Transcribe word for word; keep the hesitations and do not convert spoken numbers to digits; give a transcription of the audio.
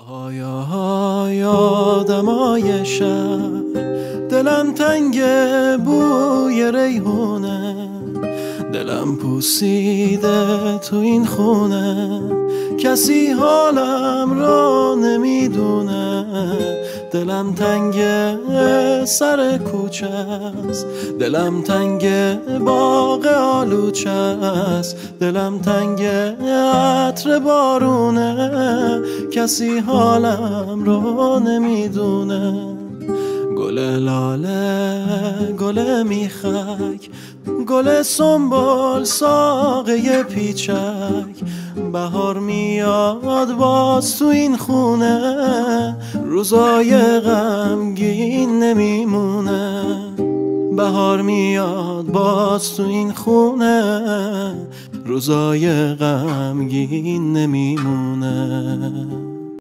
آیا آیا دمای شهر دلم تنگ بوی ریحونه، دلم پوسیده تو این خونه، کسی حالم را نمیدونه. دلم تنگ سر کوچه است، دلم تنگ باغ آلوچه است، دلم تنگ عطر بارونه، کسی حالم را نمیدونه. گل لاله، گل میخک، گل سنبل، ساقه پیچک، بهار میاد باز تو این خونه، روزای غمگین نمیمونه. بهار میاد باز تو این خونه، روزای غمگین نمیمونه.